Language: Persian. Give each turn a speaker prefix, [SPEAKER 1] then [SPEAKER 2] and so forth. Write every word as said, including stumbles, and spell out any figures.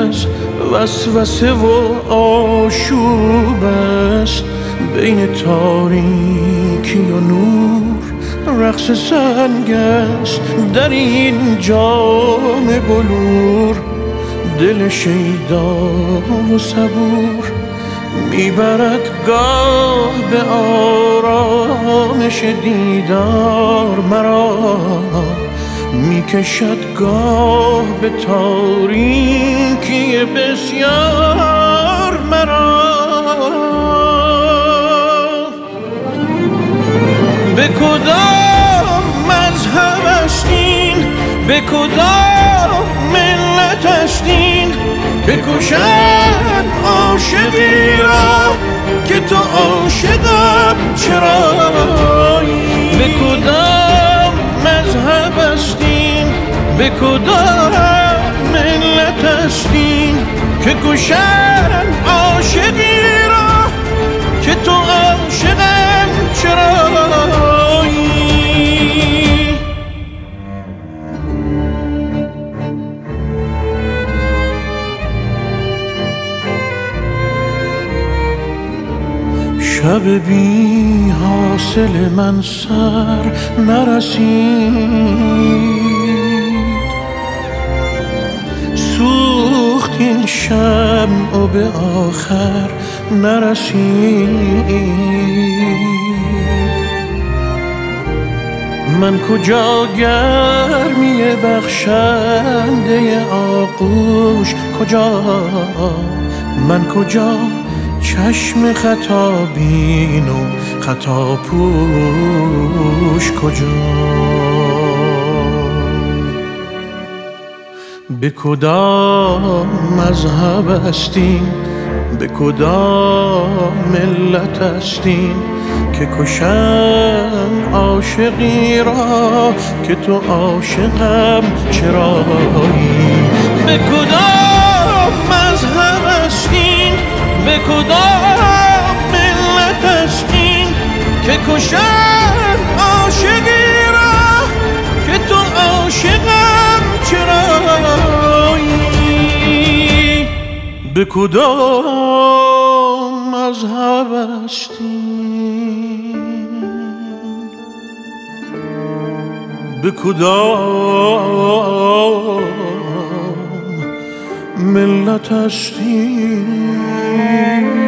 [SPEAKER 1] از وسوسه و آشوب است، بین تاریکی و نور رقص سنگ است. در این جام بلور دل شیدا و صبور میبرد گاه به آرامش دیدار مرا، میکشد گاه به تاریکی بسیار مرا. به کدام مذهب هستین، به کدام ملت هستین که کشن عاشقی را که تو عاشقم چرایی؟ به کدام مذهب هستین، به کدام ملت هستین که کشن عاشقی را که تو عاشقم چرایی؟ شب بی حاصل من سر نرسید، سوخت این شمع و به آخر نرسید. من کجا گرمی بخشنده آغوش، کجا من کجا چشم خطا بین و خطا پوش کجا؟ به کدام مذهب هستین، به کدام ملت هستین که کشن عاشقی را که تو عاشقم چرایی؟ به کدام مذهب هستین، به کدام ملت هستین که کشن عاشقی را که تو عاشقم چرایی؟ به کدام مذهب هستین، به کدام ملت هستین